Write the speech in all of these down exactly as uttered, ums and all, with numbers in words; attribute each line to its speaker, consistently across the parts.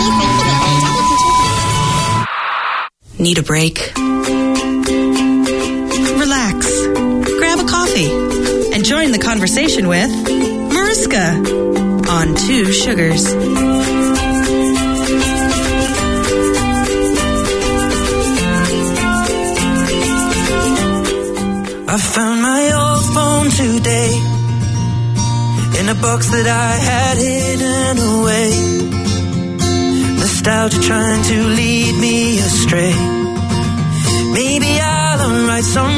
Speaker 1: Need a break? Relax. Grab a coffee and join the conversation with Mariska on Two Sugars.
Speaker 2: I found my old phone today in a box that I had hidden away. Nostalgia trying to lead me astray. Maybe I'll unright some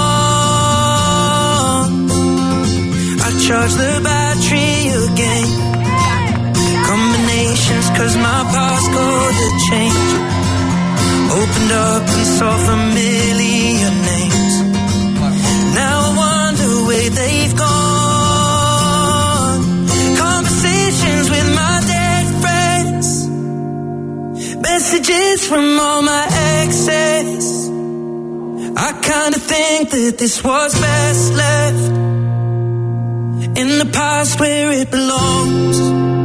Speaker 2: wrong. I charge the battery again. Combinations cause my passcode had changed. Opened up and saw familiar names. Now I wonder where they've gone. Conversations with my dead friends. Messages from all my exes. I kinda think that this was best left in the past where it belongs.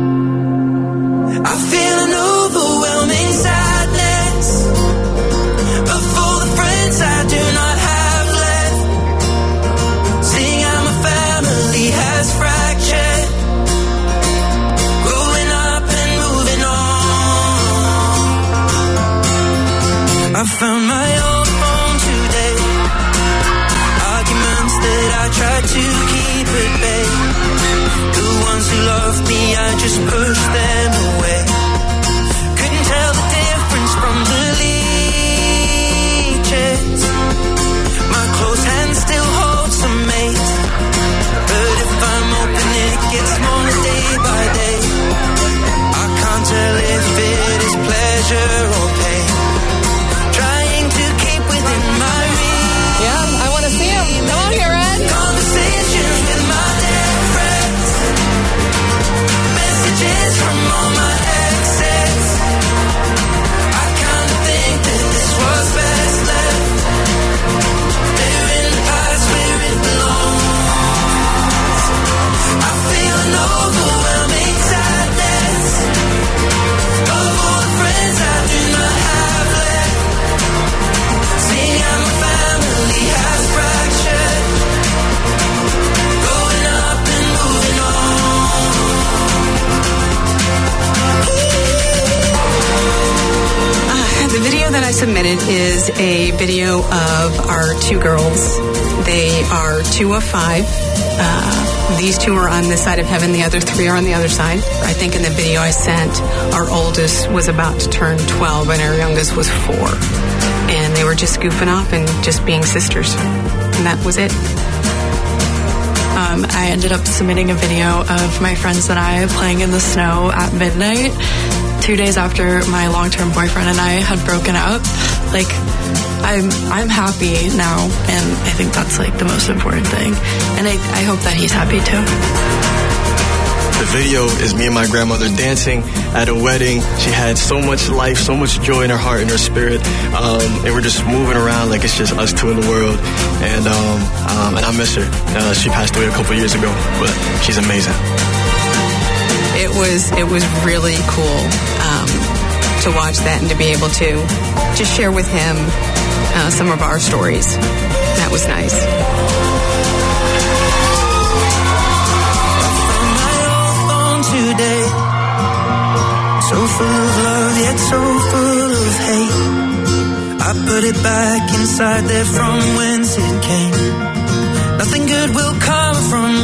Speaker 2: I feel an overwhelming sadness, but for the friends I do not have left, seeing how my family has fractured, growing up and moving on. I found my old phone today, arguments that I tried to keep at bay. The ones who loved me, I just pushed them away. Couldn't tell the difference from the leeches. My close hand still holds some mates, but if I'm open it gets smaller day by day. I can't tell if it is pleasure or pain, trying to keep within my reach.
Speaker 3: Yeah, I want to see him. Come on here, Ed.
Speaker 2: Conversations with my dead friends. Messages from all my exes. I kinda think that this was best left there in the past where it belongs. I feel an overwhelming sadness of all the friends I do not have left, seeing how my family has fractured, growing up and moving on.
Speaker 1: Uh, the video that I submitted is a video of our two girls. They are two of five. Uh, these two are on this side of heaven. The other three are on the other side. I think in the video I sent, our oldest was about to turn twelve and our youngest was four. And they were just goofing off and just being sisters. And that was it.
Speaker 4: Um, I ended up submitting a video of my friends and I playing in the snow at midnight, two days after my long-term boyfriend and I had broken up. Like, I'm I'm happy now, and I think that's like the most important thing. And I, I hope that he's happy too.
Speaker 5: The video is me and my grandmother dancing at a wedding. She had so much life, so much joy in her heart and her spirit, um, and we're just moving around like it's just us two in the world. And um, um, and I miss her. Uh, she passed away a couple years ago, but she's amazing.
Speaker 1: It was it was really cool um, to watch that and to be able to just share with him uh, some of our stories. That was nice.
Speaker 2: Today, so full of love yet so full of hate. I put it back inside there from whence it came. Nothing good will come from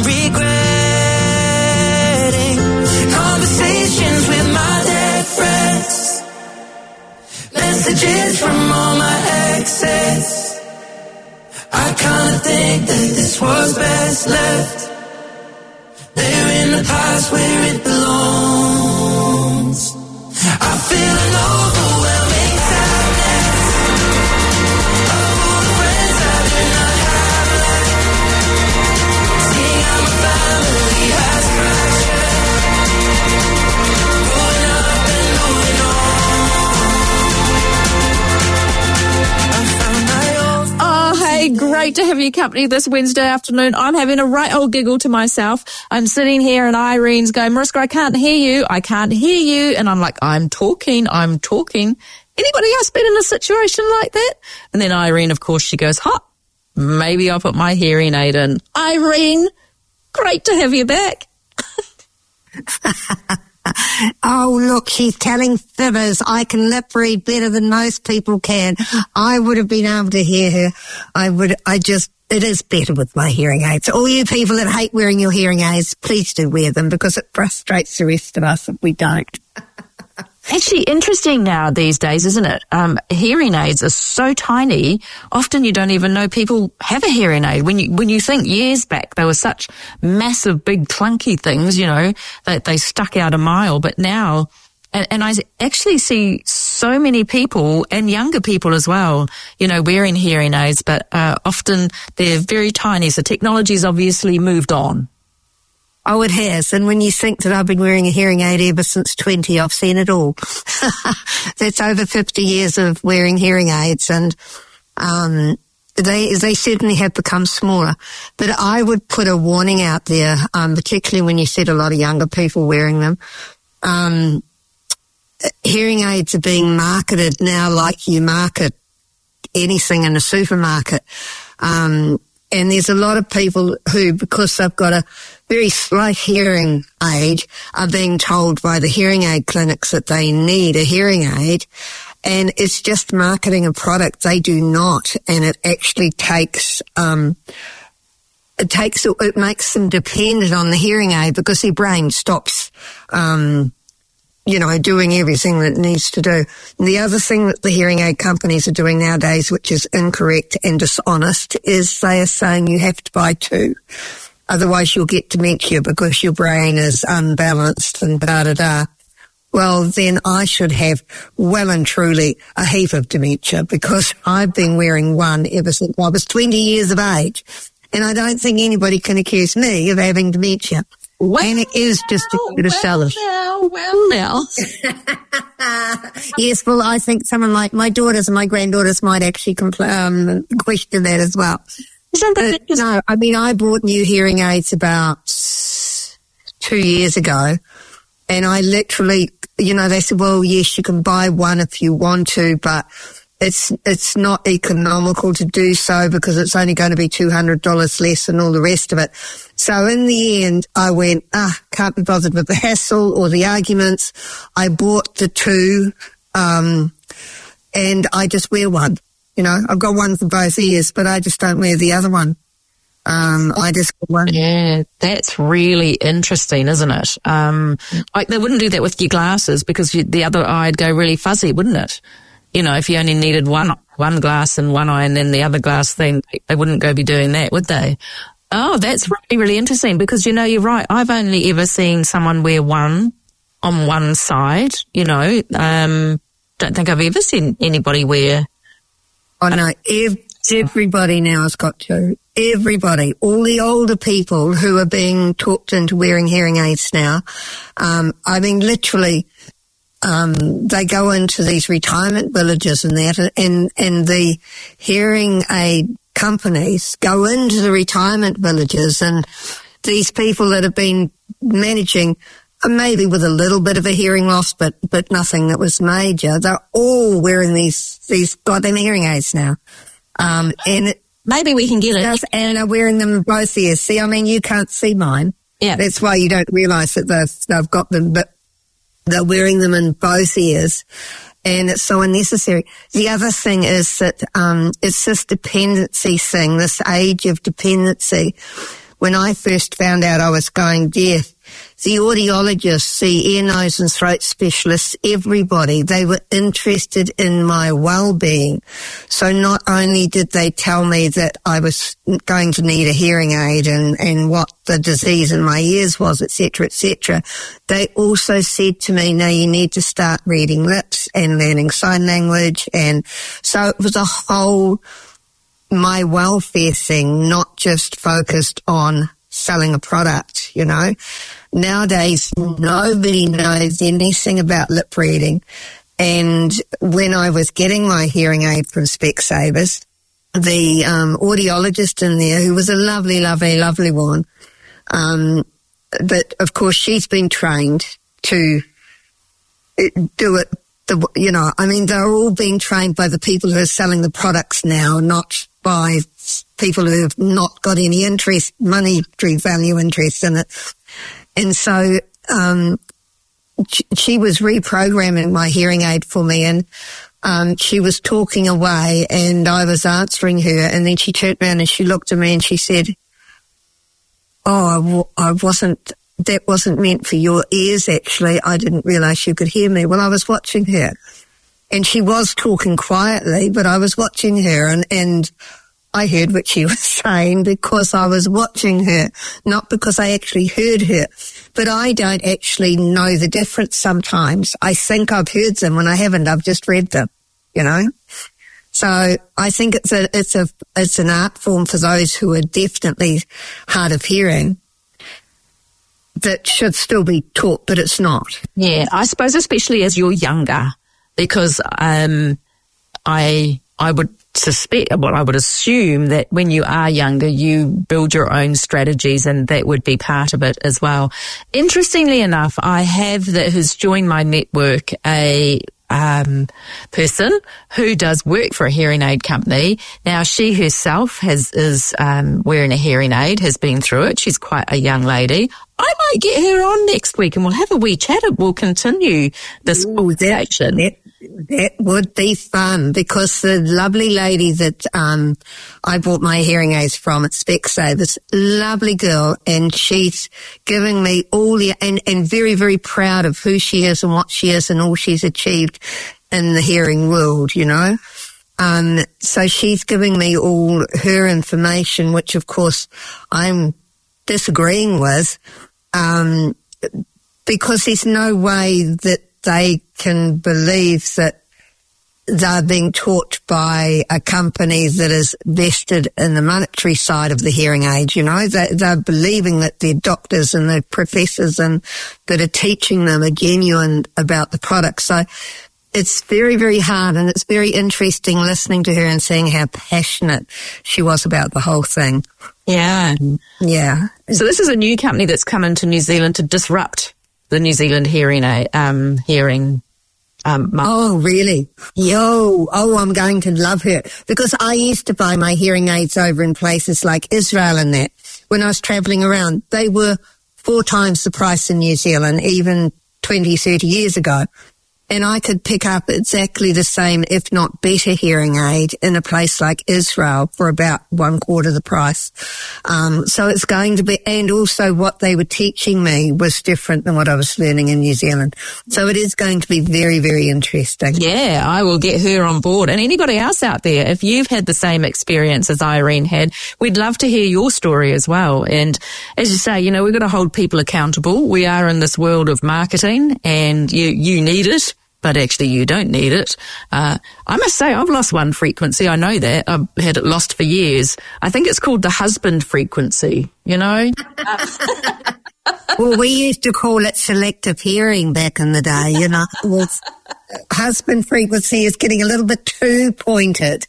Speaker 2: regretting conversations with my dead friends. Messages from all my exes. I kinda think that this was best left there in the past where it belongs. I feel an overwhelming sadness of all the friends I do not have left, seeing how my family has fractured, growing up and moving on. I found my old
Speaker 3: Oh, hey, great
Speaker 6: great to have your company this Wednesday afternoon. I'm having a right old giggle to myself. I'm sitting here and Irene's going, Mariska, I can't hear you. I can't hear you. And I'm like, I'm talking, I'm talking. Anybody else been in a situation like that? And then Irene, of course, she goes, huh, maybe I'll put my hearing aid in. Irene, great to have you back.
Speaker 7: Oh, look, she's telling fibbers. I can lip read better than most people can. I would have been able to hear her. I would, I just, it is better with my hearing aids. All you people that hate wearing your hearing aids, please do wear them because it frustrates the rest of us if we don't.
Speaker 6: Actually, interesting now these days, isn't it? Um, hearing aids are so tiny. Often you don't even know people have a hearing aid. When you when you think years back, they were such massive, big, clunky things, you know, that they stuck out a mile. But now, and, and I actually see so many people and younger people as well, you know, wearing hearing aids, but uh, often they're very tiny. So technology's obviously moved on.
Speaker 7: Oh, it has. And when you think that I've been wearing a hearing aid ever since twenty, I've seen it all. That's over fifty years of wearing hearing aids, and um, they they certainly have become smaller. But I would put a warning out there, um, particularly when you see a lot of younger people wearing them. Um, hearing aids are being marketed now like you market anything in a supermarket. Um, and there's a lot of people who, because they've got a very slight hearing aid, are being told by the hearing aid clinics that they need a hearing aid, and it's just marketing a product. They do not, and it actually takes um it takes it makes them dependent on the hearing aid because their brain stops um you know doing everything that it needs to do. And the other thing that the hearing aid companies are doing nowadays, which is incorrect and dishonest, is they are saying you have to buy two. Otherwise you'll get dementia because your brain is unbalanced and da-da-da. Well, then I should have well and truly a heap of dementia because I've been wearing one ever since I was twenty years of age. And I don't think anybody can accuse me of having dementia. Well, and it is just a bit of salad.
Speaker 6: Well, well, now.
Speaker 7: Yes, well, I think someone like my daughters and my granddaughters might actually compl- um, question that as well. But, no, I mean, I bought new hearing aids about two years ago, and I literally, you know, they said, well, yes, you can buy one if you want to, but it's it's not economical to do so because it's only going to be two hundred dollars less and all the rest of it. So in the end, I went, ah, can't be bothered with the hassle or the arguments. I bought the two, um, and I just wear one. You know, I've got one for both ears, but I just don't wear the other one. Um, I just got one.
Speaker 6: Yeah, that's really interesting, isn't it? Um, like they wouldn't do that with your glasses because you, the other eye'd go really fuzzy, wouldn't it? You know, if you only needed one one glass in one eye and then the other glass thing, they wouldn't go be doing that, would they? Oh, that's really, really interesting because, you know, you're right. I've only ever seen someone wear one on one side, you know. Um, don't think I've ever seen anybody wear...
Speaker 7: Oh, no, ev- everybody now has got two. Everybody, all the older people who are being talked into wearing hearing aids now. Um, I mean, literally, um, they go into these retirement villages and that, and, and the hearing aid companies go into the retirement villages, and these people that have been managing, maybe with a little bit of a hearing loss, but, but nothing that was major, they're all wearing these, these goddamn hearing aids now. Um, and it,
Speaker 6: maybe we can get it.
Speaker 7: Does, and are wearing them in both ears. See, I mean, you can't see mine.
Speaker 6: Yeah.
Speaker 7: That's why you don't realise that they've, they've got them, but they're wearing them in both ears. And it's so unnecessary. The other thing is that, um, it's this dependency thing, this age of dependency. When I first found out I was going deaf, the audiologists, the ear, nose and throat specialists, everybody, they were interested in my well-being. So not only did they tell me that I was going to need a hearing aid and, and what the disease in my ears was, et cetera, et cetera, they also said to me, now you need to start reading lips and learning sign language. And so it was a whole my welfare thing, not just focused on selling a product, you know. Nowadays, nobody knows anything about lip reading. And when I was getting my hearing aid from Specsavers, the um, audiologist in there, who was a lovely, lovely, lovely woman. Um, but of course, she's been trained to do it. The, you know, I mean, they're all being trained by the people who are selling the products now, not by people who have not got any interest, monetary value interest in it. And so um, she, she was reprogramming my hearing aid for me, and um, she was talking away, and I was answering her, and then she turned around and she looked at me and she said, "Oh, I, w- I wasn't, that wasn't meant for your ears, actually. I didn't realise you could hear me." Well, I was watching her, and she was talking quietly, but I was watching her, and, and I heard what she was saying because I was watching her, not because I actually heard her. But I don't actually know the difference sometimes. I think I've heard them when I haven't. I've just read them, you know. So I think it's a it's a it's an art form for those who are definitely hard of hearing that should still be taught, but it's not.
Speaker 6: Yeah, I suppose especially as you're younger, because um, I I would suspect, well, I would assume that when you are younger, you build your own strategies, and that would be part of it as well. Interestingly enough, I have that has joined my network a um, person who does work for a hearing aid company. Now, she herself has is um, wearing a hearing aid, has been through it. She's quite a young lady. I might get her on next week and we'll have a wee chat. We'll continue this
Speaker 7: Ooh,
Speaker 6: conversation.
Speaker 7: That, that, that would be fun, because the lovely lady that um, I bought my hearing aids from at Specsavers, lovely girl, and she's giving me all the, and, and very, very proud of who she is and what she is and all she's achieved in the hearing world, you know. Um, so she's giving me all her information, which of course I'm disagreeing with, um, because there's no way that they can believe that they're being taught by a company that is vested in the monetary side of the hearing aid, you know. They, they're believing that their doctors and their professors and that are teaching them are genuine about the product. So it's very, very hard, and it's very interesting listening to her and seeing how passionate she was about the whole thing.
Speaker 6: Yeah.
Speaker 7: Yeah.
Speaker 6: So this is a new company that's come into New Zealand to disrupt the New Zealand hearing aid, um, hearing um, market.
Speaker 7: Oh, really? Yo, oh, I'm going to love her, because I used to buy my hearing aids over in places like Israel and that. When I was travelling around, they were four times the price in New Zealand, even twenty, thirty years ago. And I could pick up exactly the same, if not better, hearing aid in a place like Israel for about one quarter the price. Um, so it's going to be, and also what they were teaching me was different than what I was learning in New Zealand. So it is going to be very, very interesting.
Speaker 6: Yeah, I will get her on board. And anybody else out there, if you've had the same experience as Irene had, we'd love to hear your story as well. And as you say, you know, we've got to hold people accountable. We are in this world of marketing, and you, you need it, but actually you don't need it. Uh, I must say, I've lost one frequency. I know that. I've had it lost for years. I think it's called the husband frequency, you know?
Speaker 7: Well, we used to call it selective hearing back in the day, you know. Well, husband frequency is getting a little bit too pointed.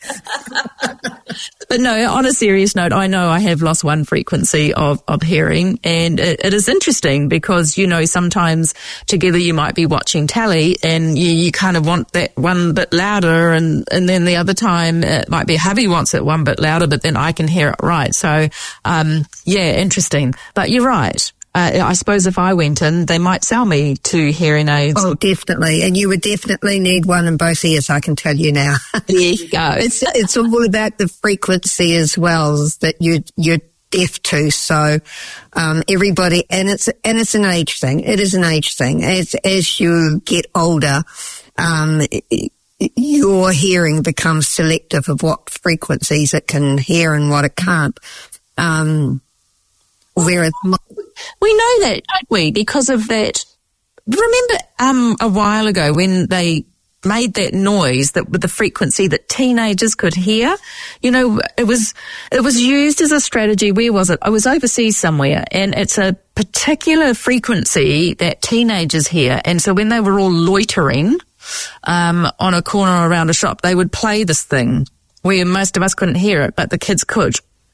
Speaker 6: But no, on a serious note, I know I have lost one frequency of, of hearing, and it, it is interesting because, you know, sometimes together you might be watching telly and you, you kind of want that one bit louder, and, and then the other time it might be hubby wants it one bit louder, but then I can hear it right. So, um, yeah, interesting. But you're right. Uh, I suppose if I went in, they might sell me two hearing aids.
Speaker 7: Oh, definitely. And you would definitely need one in both ears, I can tell you now.
Speaker 6: There you go.
Speaker 7: It's it's all about the frequency as well that you you're deaf to. So um, everybody, and it's and it's an age thing. It is an age thing. As as you get older, um, your hearing becomes selective of what frequencies it can hear and what it can't. Um, whereas
Speaker 6: we know that, don't we? Because of that. Remember um, a while ago when they made that noise that with the frequency that teenagers could hear? You know, it was it was used as a strategy. Where was it? I was overseas somewhere, and it's a particular frequency that teenagers hear. And so when they were all loitering um, on a corner around a shop, they would play this thing where most of us couldn't hear it, but the kids could.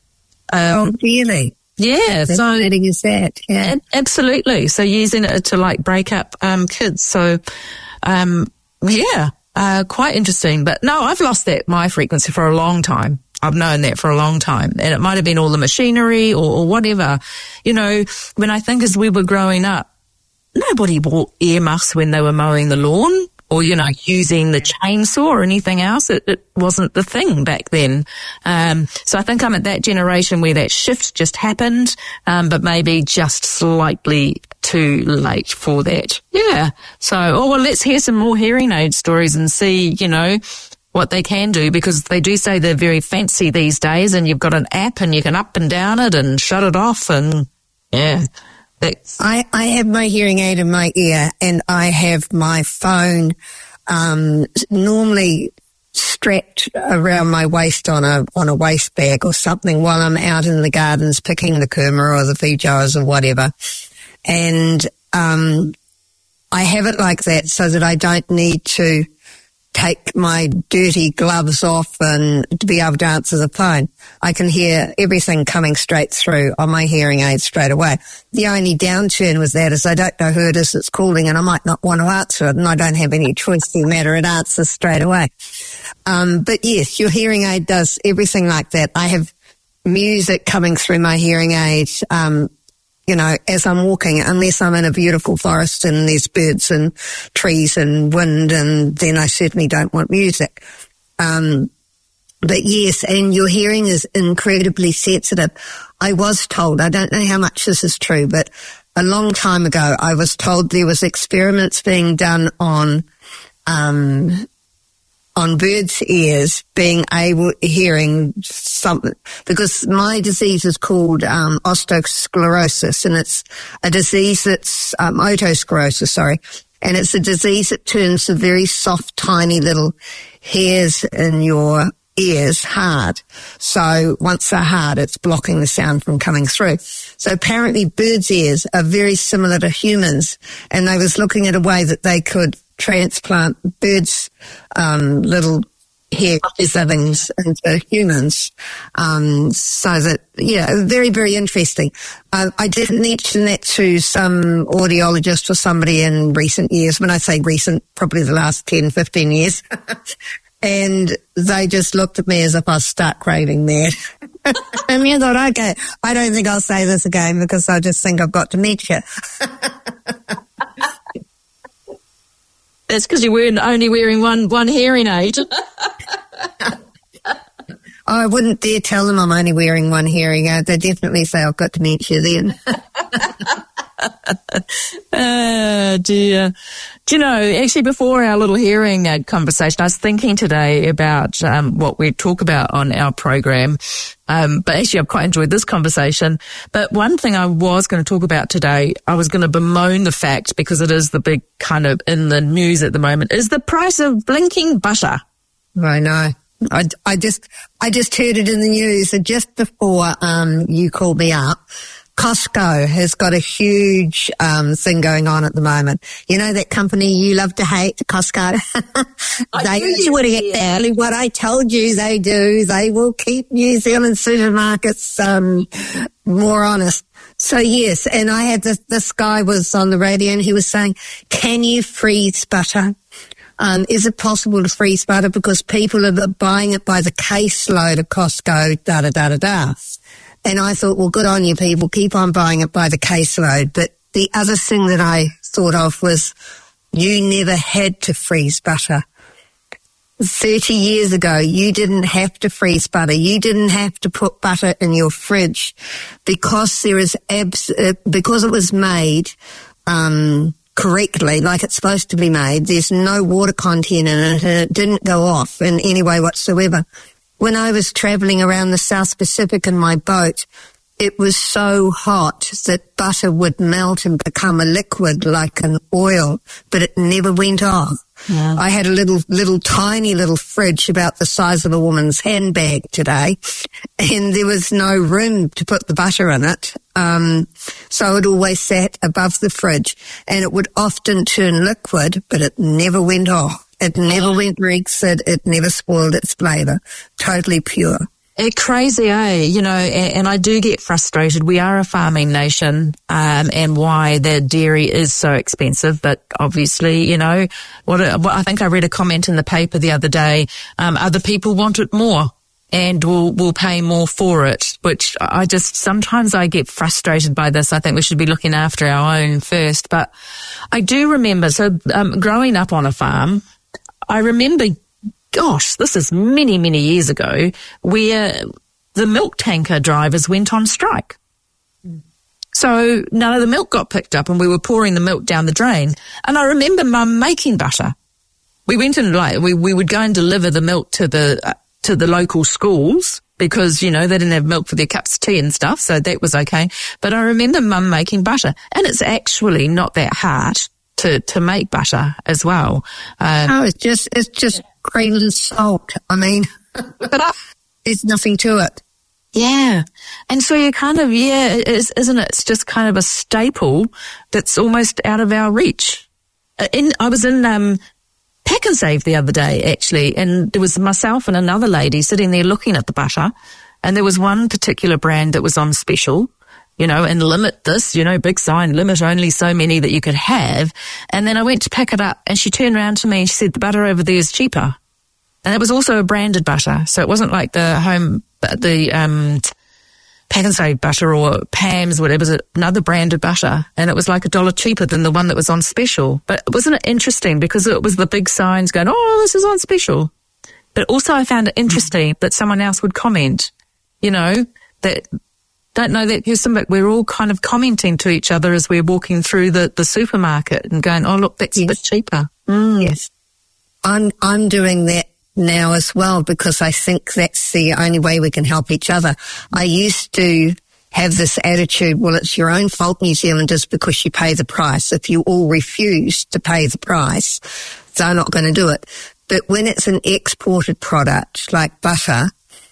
Speaker 6: Um,
Speaker 7: oh, really?
Speaker 6: Yeah.
Speaker 7: That's
Speaker 6: so
Speaker 7: letting is that. Yeah.
Speaker 6: Absolutely. So using it to like break up um, kids. So, um, yeah, uh, quite interesting. But no, I've lost that my frequency for a long time. I've known that for a long time, and it might have been all the machinery or, or whatever. You know, when I think as we were growing up, nobody wore earmuffs when they were mowing the lawn or, you know, using the chainsaw or anything else. It, it wasn't the thing back then. Um, so I think I'm at that generation where that shift just happened, um, but maybe just slightly too late for that. Yeah. So, oh, well, let's hear some more hearing aid stories and see, you know, what they can do, because they do say they're very fancy these days, and you've got an app and you can up and down it and shut it off, and yeah.
Speaker 7: I, I have my hearing aid in my ear, and I have my phone um, normally strapped around my waist on a on a waist bag or something while I'm out in the gardens picking the kurma or the feijoas or whatever. And um, I have it like that so that I don't need to take my dirty gloves off and to be able to answer the phone. I can hear everything coming straight through on my hearing aid straight away. The only downturn with that is I don't know who it is that's calling, and I might not want to answer it, and I don't have any choice in the matter. It answers straight away. Um, but yes, your hearing aid does everything like that. I have music coming through my hearing aid, um, you know, as I'm walking, unless I'm in a beautiful forest and there's birds and trees and wind, and then I certainly don't want music. Um, but yes, and your hearing is incredibly sensitive. I was told, I don't know how much this is true, but a long time ago I was told there was experiments being done on, um, on birds' ears being able, hearing something, because my disease is called um, osteosclerosis, and it's a disease that's, um, otosclerosis, sorry, and it's a disease that turns the very soft, tiny little hairs in your ears hard. So once they're hard, it's blocking the sound from coming through. So apparently birds' ears are very similar to humans, and they was looking at a way that they could transplant birds' um, little hair things into humans. Um, so that, yeah, very, very interesting. Uh, I did mention that to some audiologist or somebody in recent years. When I say recent, probably the last ten, fifteen years. And they just looked at me as if I was stark raving mad. And you thought, okay, I don't think I'll say this again because I just think I've got dementia.
Speaker 6: That's because you weren't only wearing one one hearing aid.
Speaker 7: I wouldn't dare tell them I'm only wearing one hearing aid. They definitely say I've got dementia then.
Speaker 6: Oh, dear. Do you know, actually before our little hearing aid conversation, I was thinking today about um, what we talk about on our program. Um, but actually I've quite enjoyed this conversation. But one thing I was going to talk about today, I was going to bemoan the fact, because it is the big kind of in the news at the moment, is the price of blinking butter.
Speaker 7: I know. I, I just, I just heard it in the news just before, um, you called me up. Costco has got a huge, um, thing going on at the moment. You know that company you love to hate, Costco? They do exactly what I told you they do. They will keep New Zealand supermarkets, um, more honest. So yes, and I had this, this guy was on the radio and he was saying, can you freeze butter? Um, is it possible to freeze butter? Because people are buying it by the caseload at Costco, da da da da da. And I thought, well, good on you people, keep on buying it by the caseload. But the other thing that I thought of was you never had to freeze butter. thirty years ago, you didn't have to freeze butter. You didn't have to put butter in your fridge because there is abs- uh, because it was made, um, correctly, like it's supposed to be made. There's no water content in it, and it didn't go off in any way whatsoever. When I was travelling around the South Pacific in my boat, it was so hot that butter would melt and become a liquid like an oil, but it never went off. Yeah. I had a little, little tiny little fridge about the size of a woman's handbag today, and there was no room to put the butter in it. Um, so it always sat above the fridge, and it would often turn liquid, but it never went off. It never went rancid. It never spoiled its flavour. Totally pure.
Speaker 6: It's crazy, eh? You know, and, and I do get frustrated. We are a farming nation, um, and why the dairy is so expensive. But obviously, you know, what, what I think I read a comment in the paper the other day. Um, other people want it more and will will pay more for it. Which I just sometimes I get frustrated by this. I think we should be looking after our own first. But I do remember. So um, growing up on a farm, I remember. Gosh, this is many, many years ago, where the milk tanker drivers went on strike. Mm. So none of the milk got picked up and we were pouring the milk down the drain. And I remember Mum making butter. We went and like, we, we would go and deliver the milk to the, uh, to the local schools because, you know, they didn't have milk for their cups of tea and stuff. So that was okay. But I remember Mum making butter, and it's actually not that hard to, to make butter as well.
Speaker 7: Um, oh, it's just, it's just, cream and salt. I mean, but I, there's nothing to it.
Speaker 6: Yeah. And so you kind of, yeah, it is, isn't it? It's just kind of a staple that's almost out of our reach. In, I was in, um, Pack and Save the other day, actually, and there was myself and another lady sitting there looking at the butter, and there was one particular brand that was on special, you know, and limit this, you know, big sign, limit only so many that you could have. And then I went to pick it up and she turned around to me and she said, the butter over there is cheaper. And it was also a branded butter. So it wasn't like the home, the, um, Pack and Save butter or Pam's, whatever, it was another branded butter. And it was like a dollar cheaper than the one that was on special. But wasn't it interesting because it was the big signs going, oh, this is on special. But also I found it interesting that someone else would comment, you know, that, don't know that person, but we're all kind of commenting to each other as we're walking through the, the supermarket and going, oh, look, that's yes. a bit cheaper.
Speaker 7: Mm. Yes. I'm, I'm doing that now as well because I think that's the only way we can help each other. I used to have this attitude, well, it's your own fault, New Zealanders, because you pay the price. If you all refuse to pay the price, they're not going to do it. But when it's an exported product like butter,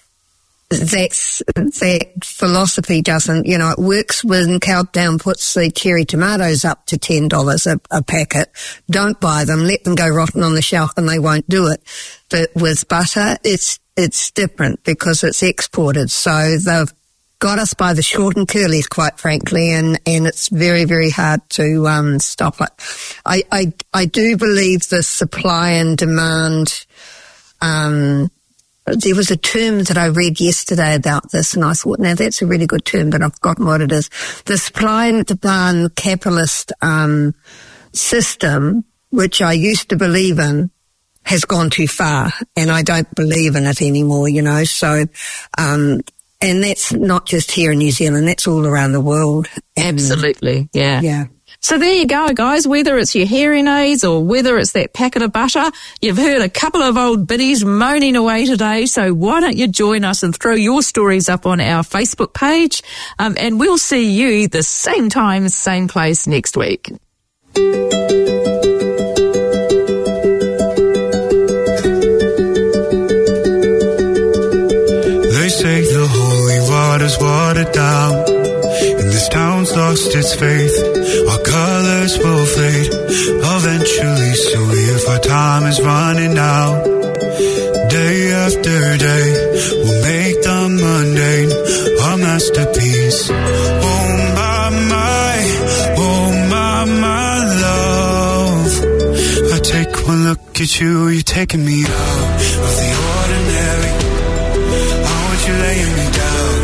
Speaker 7: That's, that philosophy doesn't, you know, it works when Countdown puts the cherry tomatoes up to ten dollars a, a packet. Don't buy them, let them go rotten on the shelf and they won't do it. But with butter, it's, it's different because it's exported. So they've got us by the short and curlies, quite frankly, and, and it's very, very hard to, um, stop it. I, I, I do believe the supply and demand, um, there was a term that I read yesterday about this, and I thought, now that's a really good term, but I've forgotten what it is. The supply and demand capitalist um, system, which I used to believe in, has gone too far, and I don't believe in it anymore, you know. So, um, and that's not just here in New Zealand, that's all around the world.
Speaker 6: Absolutely, yeah.
Speaker 7: Yeah.
Speaker 6: So there you go, guys. Whether it's your hearing aids or whether it's that packet of butter, you've heard a couple of old biddies moaning away today. So why don't you join us and throw your stories up on our Facebook page? Um, and we'll see you the same time, same place next week.
Speaker 2: They say the holy water's watered down, and this town's lost its faith. Our colors will fade eventually, so if our time is running out, day after day, we'll make the mundane our masterpiece. Oh my, my, oh my, my love. I take one look at you, you're taking me out of the ordinary. Oh, would you laying me down?